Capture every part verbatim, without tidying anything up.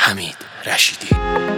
حمید رشیدی.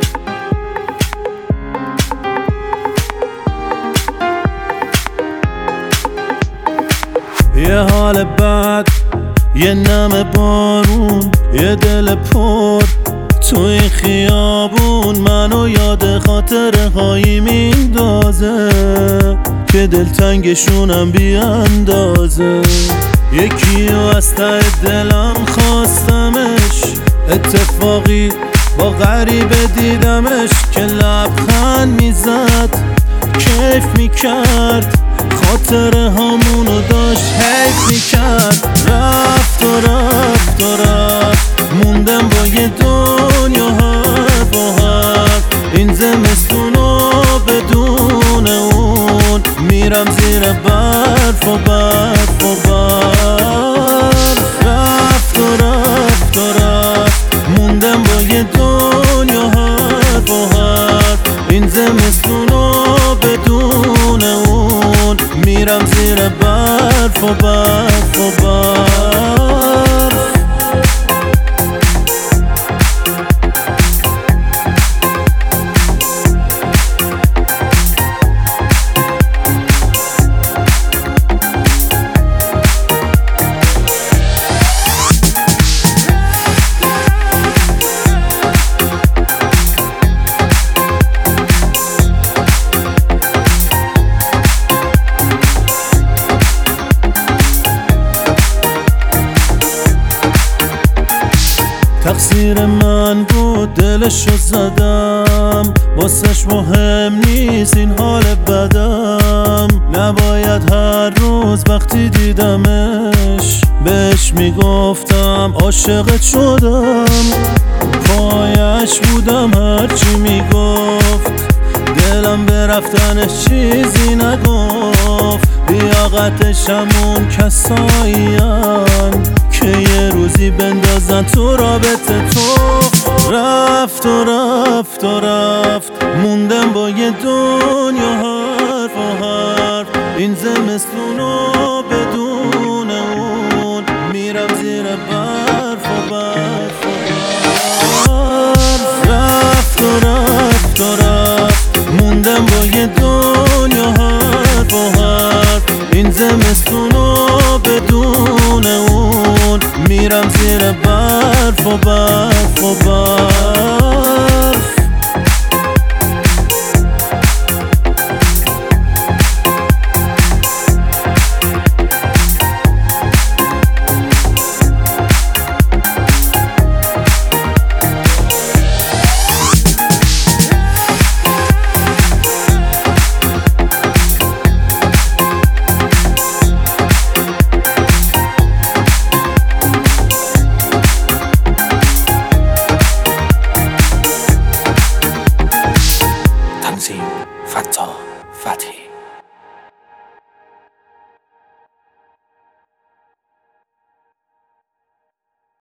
یه حال بد، یه نم بارون، یه دل پر تو این خیابون منو یاد خاطره هایی میندازه که دلتنگشونم بی اندازه. یکیو از ته دلم خواستمش، اتفاقی با غریبه دیدمش که لبخند میزد کیف میکرد، خاطره هامونو داشت حیف میکرد. رفت و رفت و رفت، موندم با یه دنیا حرف و حرف. این زمستونو بدون اون میرم زیر برف و برف و برف. رفت و رفت و رفت، موندم با یه دنیا حرف و حرف. این زمستونو بدون اون میرم زیر برف و برف و برف. تقصیر من بود دلشو زدم، واسش مهم نیست این حال بدم. نباید هر روز وقتی دیدمش بهش میگفتم عاشقت شدم. پایش بودم هرچی میگفت، دلم به رفتنش چیزی نگفت. لیاقتش همون کسایین که یه روزی بندازن تو رابطه تو. رفت و رفت و رفت، موندم با یه دنیا حرف و حرف. این زمستونو بدون اون میرم زیر برف و برف و برف. رفت و رفت و رفت، موندم با یه دنیا حرف و حرف. این زمستونو بدون اون میرم زیر برف و برف و برف. تنظیم: فتاح فتحی.